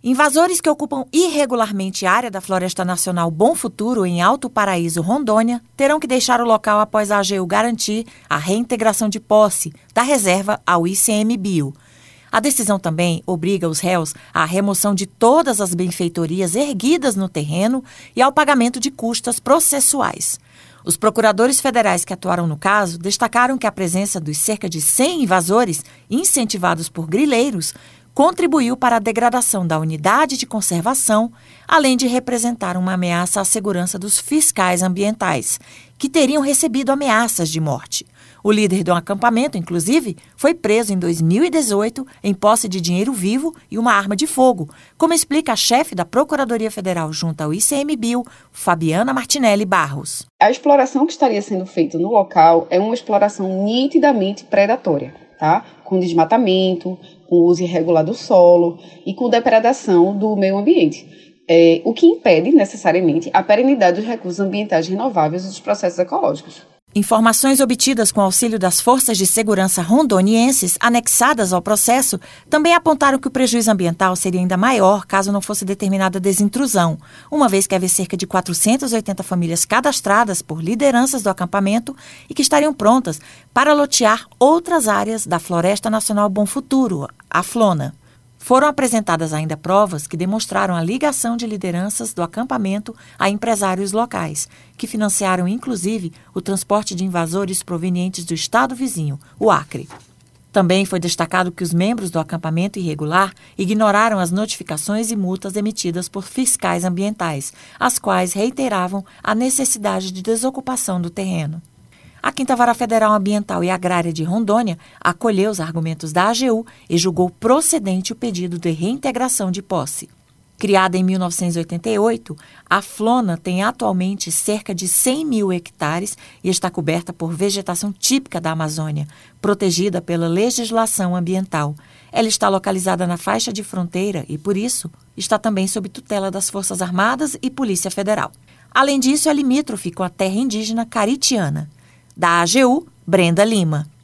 Invasores que ocupam irregularmente a área da Floresta Nacional Bom Futuro, em Alto Paraíso, Rondônia, terão que deixar o local após a AGU garantir a reintegração de posse da reserva ao ICMBio. A decisão também obriga os réus à remoção de todas as benfeitorias erguidas no terreno e ao pagamento de custas processuais. Os procuradores federais que atuaram no caso destacaram que a presença dos cerca de 100 invasores, incentivados por grileiros, contribuiu para a degradação da unidade de conservação, além de representar uma ameaça à segurança dos fiscais ambientais, que teriam recebido ameaças de morte. O líder do acampamento, inclusive, foi preso em 2018 em posse de dinheiro vivo e uma arma de fogo, como explica a chefe da Procuradoria Federal junto ao ICMBio, Fabiana Martinelli Barros. A exploração que estaria sendo feita no local é uma exploração nitidamente predatória, com desmatamento, com uso irregular do solo e com depredação do meio ambiente, o que impede necessariamente a perenidade dos recursos ambientais renováveis e dos processos ecológicos. Informações obtidas com auxílio das forças de segurança rondonienses anexadas ao processo também apontaram que o prejuízo ambiental seria ainda maior caso não fosse determinada desintrusão, uma vez que havia cerca de 480 famílias cadastradas por lideranças do acampamento e que estariam prontas para lotear outras áreas da Floresta Nacional Bom Futuro, a FLONA. Foram apresentadas ainda provas que demonstraram a ligação de lideranças do acampamento a empresários locais, que financiaram, inclusive, o transporte de invasores provenientes do estado vizinho, o Acre. Também foi destacado que os membros do acampamento irregular ignoraram as notificações e multas emitidas por fiscais ambientais, as quais reiteravam a necessidade de desocupação do terreno. A 5ª Vara Federal Ambiental e Agrária de Rondônia acolheu os argumentos da AGU e julgou procedente o pedido de reintegração de posse. Criada em 1988, a FLONA tem atualmente cerca de 100 mil hectares e está coberta por vegetação típica da Amazônia, protegida pela legislação ambiental. Ela está localizada na faixa de fronteira e, por isso, está também sob tutela das Forças Armadas e Polícia Federal. Além disso, é limítrofe com a terra indígena caritiana. Da AGU, Brenda Lima.